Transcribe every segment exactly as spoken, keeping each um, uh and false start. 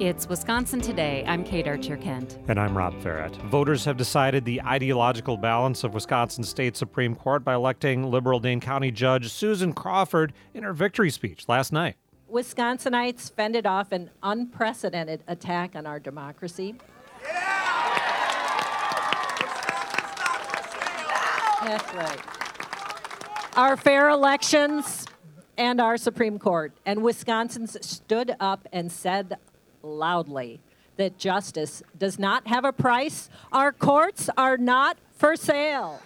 It's Wisconsin Today. I'm Kate Archer-Kent. And I'm Rob Farrett. Voters have decided the ideological balance of Wisconsin State Supreme Court by electing liberal Dane County Judge Susan Crawford in her victory speech last night. Wisconsinites fended off an unprecedented attack on our democracy. Yeah! That's right. Our fair elections and our Supreme Court. And Wisconsins stood up and said loudly that justice does not have a price. Our courts are not for sale.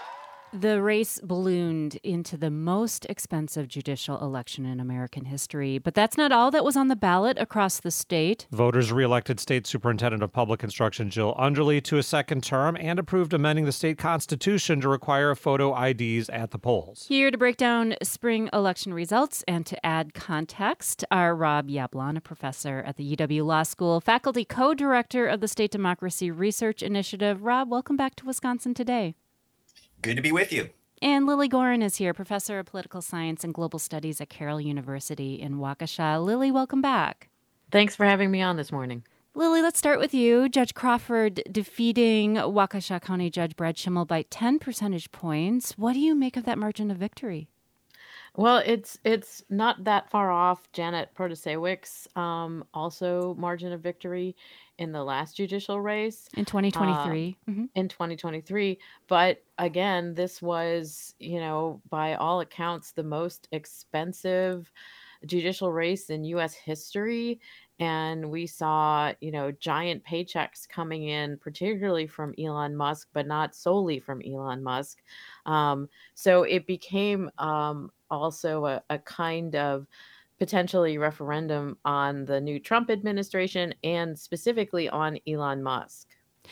The race ballooned into the most expensive judicial election in American history. But that's not all that was on the ballot across the state. Voters reelected State Superintendent of Public Instruction Jill Underly to a second term and approved amending the state constitution to require photo I Ds at the polls. Here to break down spring election results and to add context are Rob Yablon, a professor at the U W Law School, faculty co-director of the State Democracy Research Initiative. Rob, welcome back to Wisconsin Today. Good to be with you. And Lily Gorin is here, professor of political science and global studies at Carroll University in Waukesha. Lily, welcome back. Thanks for having me on this morning. Lily, let's start with you. Judge Crawford defeating Waukesha County Judge Brad Schimel by ten percentage points. What do you make of that margin of victory? Well, it's it's not that far off Janet Protasiewicz's um, also margin of victory in the last judicial race. In twenty twenty-three. Uh, mm-hmm. In twenty twenty-three. But again, this was, you know, by all accounts, the most expensive judicial race in U S history. And we saw, you know, giant paychecks coming in, particularly from Elon Musk, but not solely from Elon Musk. Um, so it became um, also a, a kind of potentially referendum on the new Trump administration and specifically on Elon Musk.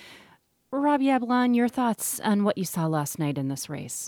Rob Yablon, your thoughts on what you saw last night in this race?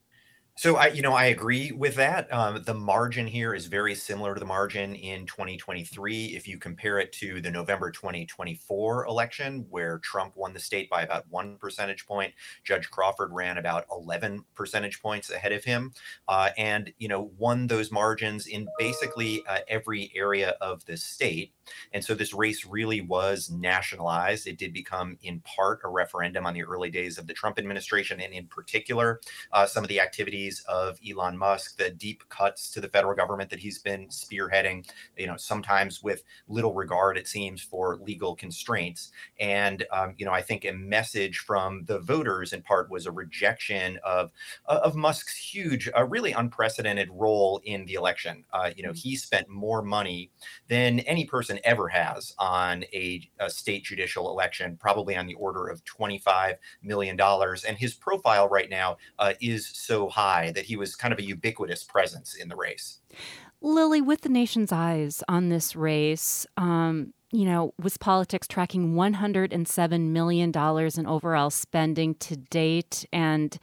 So, I, you know, I agree with that. Um, the margin here is very similar to the margin in twenty twenty-three. If you compare it to the November twenty twenty-four election, where Trump won the state by about one percentage point, Judge Crawford ran about eleven percentage points ahead of him, uh, and, you know, won those margins in basically uh, every area of the state. And so this race really was nationalized. It did become, in part, a referendum on the early days of the Trump administration, and in particular, uh, some of the activities of Elon Musk, the deep cuts to the federal government that he's been spearheading, you know, sometimes with little regard, it seems, for legal constraints. And, um, you know, I think a message from the voters, in part, was a rejection of, of Musk's huge, uh, really unprecedented role in the election. Uh, you know, he spent more money than any person ever has on a, a state judicial election, probably on the order of twenty-five million dollars. And his profile right now uh, is so high that he was kind of a ubiquitous presence in the race. Lily, with the nation's eyes on this race, um, you know, was politics tracking one hundred seven million dollars in overall spending to date, and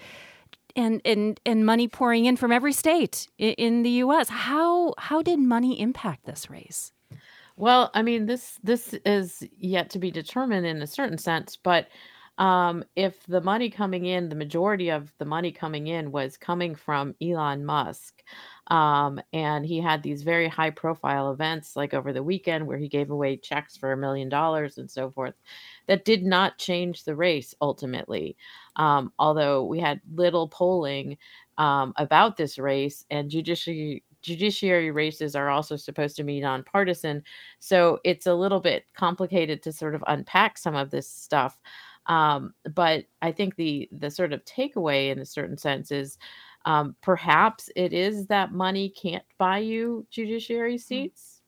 and and and money pouring in from every state in, in the U S. How how did money impact this race? Well, I mean, this this is yet to be determined in a certain sense, but um, if the money coming in, the majority of the money coming in was coming from Elon Musk, um, and he had these very high profile events like over the weekend where he gave away checks for a million dollars and so forth, that did not change the race ultimately. Um, although we had little polling um, about this race, and judiciary judiciary races are also supposed to be nonpartisan. So it's a little bit complicated to sort of unpack some of this stuff. Um, but I think the the sort of takeaway in a certain sense is um, perhaps it is that money can't buy you judiciary seats.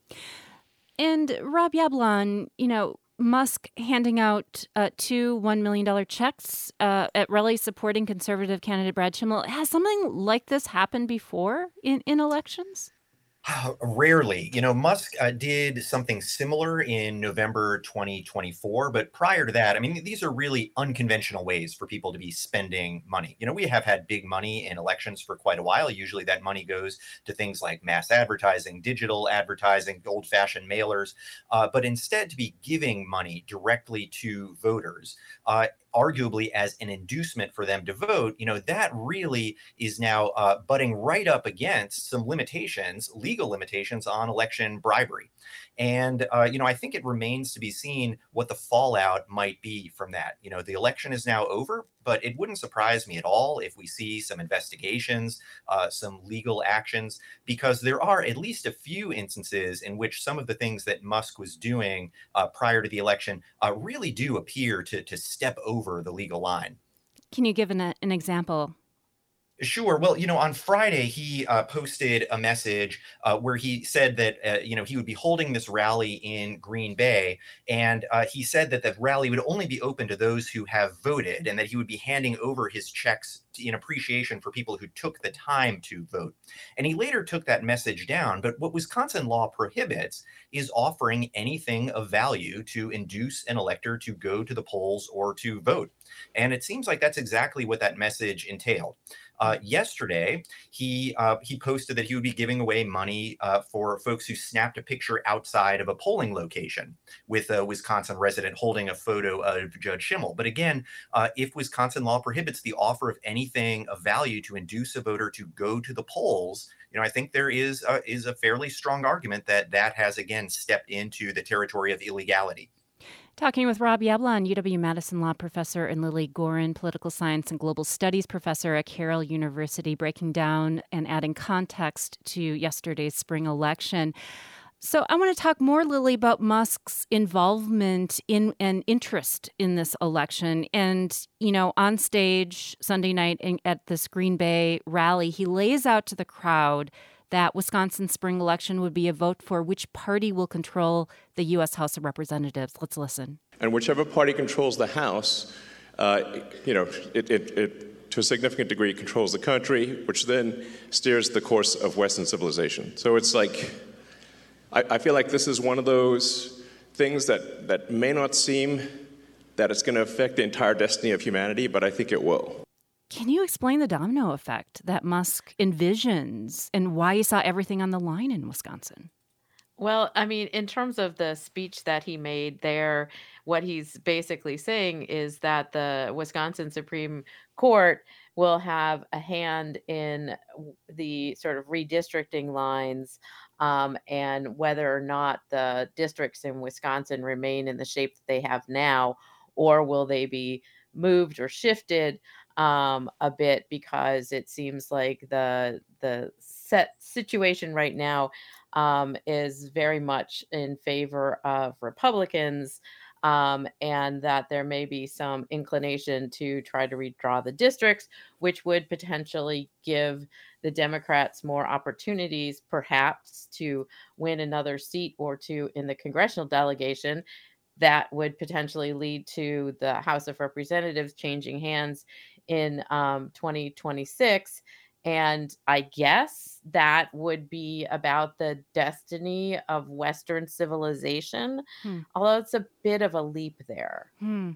And Rob Yablon, you know, Musk handing out uh, two one million dollars checks uh, at rallies supporting conservative candidate Brad Schimel. Has something like this happened before in, in elections? Rarely. You know, Musk uh, did something similar in November twenty twenty-four, but prior to that, I mean, these are really unconventional ways for people to be spending money. You know, we have had big money in elections for quite a while. Usually that money goes to things like mass advertising, digital advertising, old-fashioned mailers, uh, but instead to be giving money directly to voters, uh, arguably as an inducement for them to vote, you know, that really is now uh, butting right up against some limitations, legal limitations on election bribery. And, uh, you know, I think it remains to be seen what the fallout might be from that. You know, the election is now over, but it wouldn't surprise me at all if we see some investigations, uh, some legal actions, because there are at least a few instances in which some of the things that Musk was doing uh, prior to the election uh, really do appear to, to step over the legal line. Can you give an, an example? Sure. Well, you know, on Friday, he uh, posted a message uh, where he said that, uh, you know, he would be holding this rally in Green Bay. And uh, he said that the rally would only be open to those who have voted, and that he would be handing over his checks in appreciation for people who took the time to vote. And he later took that message down. But what Wisconsin law prohibits is offering anything of value to induce an elector to go to the polls or to vote. And it seems like that's exactly what that message entailed. Uh, yesterday, he uh, he posted that he would be giving away money uh, for folks who snapped a picture outside of a polling location with a Wisconsin resident holding a photo of Judge Schimmel. But again, uh, if Wisconsin law prohibits the offer of anything of value to induce a voter to go to the polls, you know, I think there is a, is a fairly strong argument that that has again stepped into the territory of illegality. Talking with Rob Yablon, U W-Madison law professor, and Lily Goren, political science and global studies professor at Carroll University, breaking down and adding context to yesterday's spring election. So I want to talk more, Lily, about Musk's involvement in and interest in this election. And, you know, on stage Sunday night in, at this Green Bay rally, he lays out to the crowd that Wisconsin's spring election would be a vote for which party will control the U S House of Representatives. Let's listen. And whichever party controls the House, uh, you know, it, it, it, to a significant degree, controls the country, which then steers the course of Western civilization. So it's like, I, I feel like this is one of those things that, that may not seem that it's going to affect the entire destiny of humanity, but I think it will. Can you explain the domino effect that Musk envisions and why he saw everything on the line in Wisconsin? Well, I mean, in terms of the speech that he made there, what he's basically saying is that the Wisconsin Supreme Court will have a hand in the sort of redistricting lines um, and whether or not the districts in Wisconsin remain in the shape that they have now, or will they be moved or shifted um, a bit, because it seems like the the set situation right now um, is very much in favor of Republicans, um, and that there may be some inclination to try to redraw the districts, which would potentially give the Democrats more opportunities, perhaps, to win another seat or two in the congressional delegation. That would potentially lead to the House of Representatives changing hands in um, twenty twenty-six. And I guess that would be about the destiny of Western civilization, hmm. although it's a bit of a leap there. Hmm.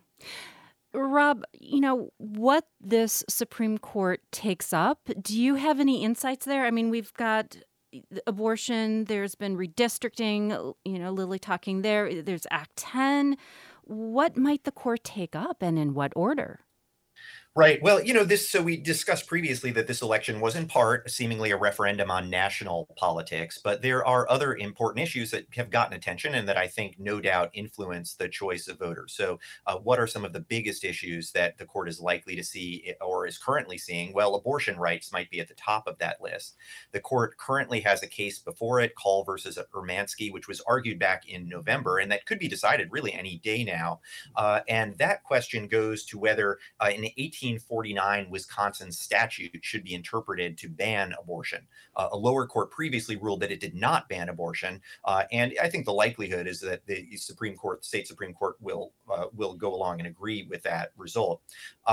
Rob, you know, what this Supreme Court takes up, do you have any insights there? I mean, we've got abortion, there's been redistricting, you know, Lily talking there, there's Act ten. What might the court take up and in what order? Right. Well, you know, this, so we discussed previously that this election was in part seemingly a referendum on national politics, but there are other important issues that have gotten attention and that I think no doubt influence the choice of voters. So uh, what are some of the biggest issues that the court is likely to see or is currently seeing? Well, abortion rights might be at the top of that list. The court currently has a case before it, Call versus Urmansky, which was argued back in November, and that could be decided really any day now. Uh, and that question goes to whether uh, in eighteen forty-nine Wisconsin statute should be interpreted to ban abortion. Uh, a lower court previously ruled that it did not ban abortion, uh, and I think the likelihood is that the Supreme Court, the state Supreme Court, will uh, will go along and agree with that result. Uh,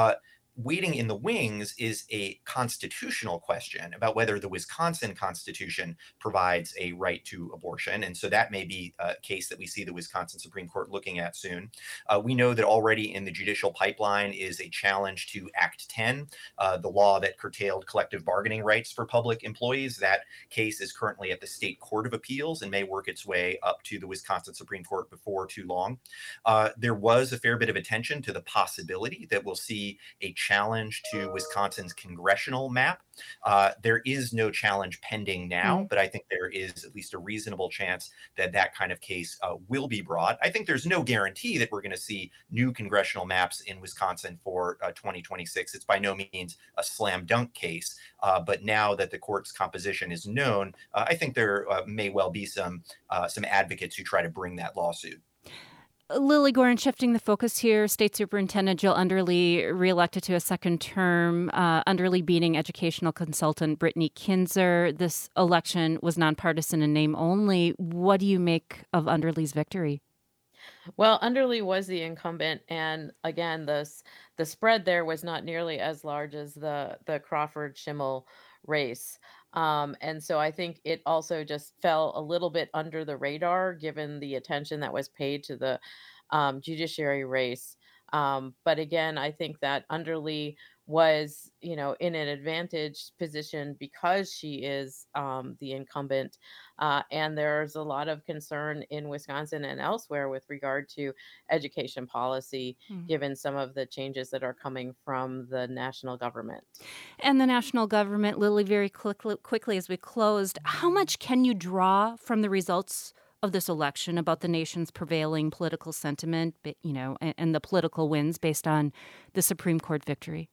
waiting in the wings is a constitutional question about whether the Wisconsin Constitution provides a right to abortion. And so that may be a case that we see the Wisconsin Supreme Court looking at soon. Uh, we know that already in the judicial pipeline is a challenge to Act ten, uh, the law that curtailed collective bargaining rights for public employees. That case is currently at the State Court of Appeals and may work its way up to the Wisconsin Supreme Court before too long. Uh, there was a fair bit of attention to the possibility that we'll see a challenge to Wisconsin's congressional map. Uh, there is no challenge pending now, mm-hmm. but I think there is at least a reasonable chance that that kind of case uh, will be brought. I think there's no guarantee that we're going to see new congressional maps in Wisconsin for uh, twenty twenty-six. It's by no means a slam dunk case, uh, but now that the court's composition is known, uh, I think there uh, may well be some uh, some advocates who try to bring that lawsuit. Lilly Goren, shifting the focus here, State Superintendent Jill Underly reelected to a second term, uh, Underly beating educational consultant Brittany Kinzer. This election was nonpartisan in name only. What do you make of Underly's victory? Well, Underly was the incumbent, and again, the the spread there was not nearly as large as the the Crawford Schimmel race. Um, and so I think it also just fell a little bit under the radar given the attention that was paid to the um, judiciary race. Um, but again, I think that Underly was, you know, in an advantaged position because she is um, the incumbent. Uh, and there's a lot of concern in Wisconsin and elsewhere with regard to education policy, mm. given some of the changes that are coming from the national government. And the national government, Lilly, very quickly, quickly as we closed, how much can you draw from the results of this election about the nation's prevailing political sentiment, you know, and, and the political wins based on the Supreme Court victory?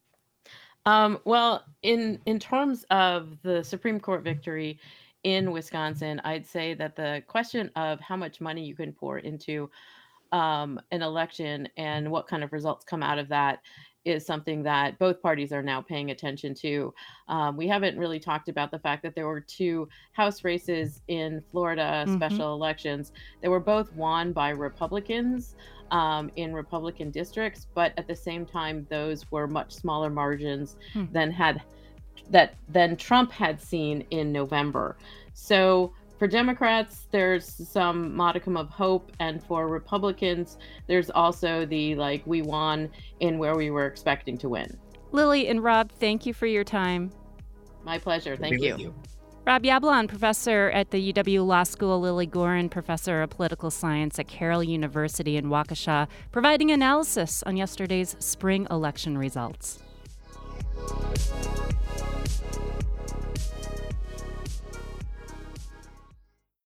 Um, well, in in terms of the Supreme Court victory in Wisconsin, I'd say that the question of how much money you can pour into um, an election and what kind of results come out of that is something that both parties are now paying attention to. Um, we haven't really talked about the fact that there were two House races in Florida, mm-hmm. special elections. They were both won by Republicans um, in Republican districts, but at the same time, those were much smaller margins hmm. than had that than Trump had seen in November. So for Democrats, there's some modicum of hope, and for Republicans, there's also the like we won in where we were expecting to win. Lilly and Rob, thank you for your time. My pleasure. Thank you. you. Rob Yablon, professor at the U W Law School, Lilly Goren, professor of political science at Carroll University in Waukesha, providing analysis on yesterday's spring election results.